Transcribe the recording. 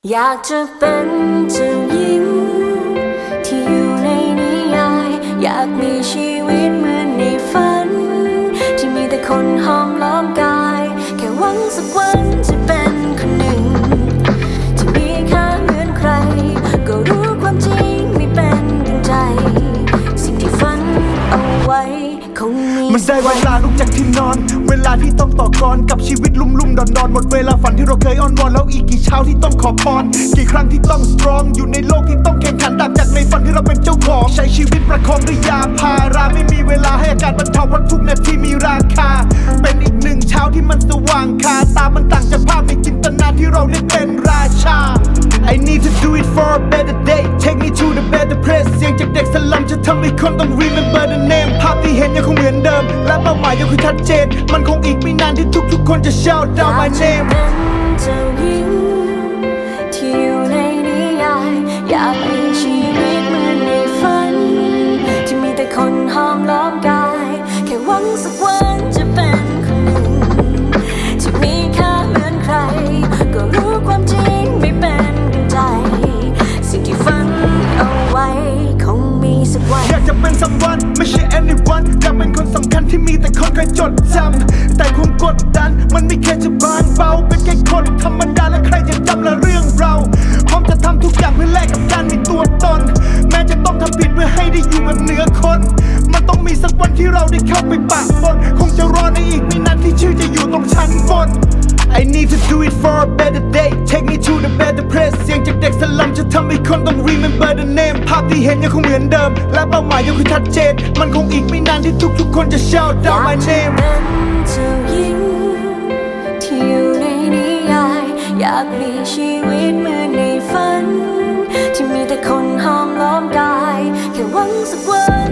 อยากจะเป็นเจ้าหญิงที่อยู่ในนิยายอยากมีชีวิตเหมือนในฝันที่มีแต่คนห้อมล้อมกายแค่หวังสักวันจะเป็นคนหนึ่งที่มีค่าเหมือนใครก็รู้ความจริงไม่เป็นดังใจสิ่งที่ฝันเอาไว้คงมีมันได้เวลาลุกจากที่นอนเวลาที่ต้องต่อกรกับชีวิตลุ่มๆดอนๆหมดเวลาฝันที่เราเคยอ้อนวอนแล้วอีกกี่เช้าที่ต้องขอพรกี่ครั้งที่ต้องสตรองอยู่ในโลกที่ต้องแข่งขันดับจากในฝันที่เราเป็นเจ้าของใช้ชีวิตประคองด้วยยาพาราไม่มีเวลาให้อาการบรรเทาเพราะทุกนาทีมีราคาเป็นอีกหนึ่งเช้าที่มันสว่างคาตามันต่างจากภาพในจินตนาที่เราได้เป็นราชา I need to do it for a better day take me to the better place เสียงจากเด็กสลัมจะทำให้คนต้อง remember the name ภาพที่เห็นยังคงเหมือนเดิมและเป้าหมายยังคงชัดเจนมันคงอีกไม่นานที่ทุกๆคนจะ shout down my name เป็นเจ้าหญิงที่อยู่ในนิยายอยากมีชีวิตเหมือนในฝันที่มีแต่คนห้อมล้อมกายแค่หวังสักวันจะเป็นคนหนึ่งที่มีค่าเหมือนใครก็รู้ความจริงไม่เป็นดังใจสิ่งที่ฝันเอาไว้คงมีสักวันอยากจะเป็น someone ไม่ใช่ anyone อยากเป็นคนสำคัญที่มีแต่คนคอยจดจำแต่ความกดดันมันไม่เคยจะบางเบาเป็นแค่คนธรรมดาและใครจะจำละเรื่องเราพร้อมจะทำทุกอย่างเพื่อแลกกับการมีตัวตนแม้จะต้องทำผิดเพื่อให้ได้อยู่แบบเหนือคนมันต้องมีสักวันที่เราได้เข้าไปปะปนคงจะรอในอีกไม่นานที่ชื่อจะอยู่ตรงชั้นบนI need to do it for a better day take me to the better place เสียงจากเด็กสลัมจะทำให้คนต้อง remember the name ภาพที่เห็นยังคงเหมือนเดิมและเป้าหมายยังคงชัดเจนมันคงอีกไม่นานที่ทุกๆคนจะ shout down my name เป็นเจ้าหญิงที่อยู่ในนิยายอยากมีชีวิตเหมือนในฝันที่มีแต่คนห้อมล้อมกายแค่หวังสักวัน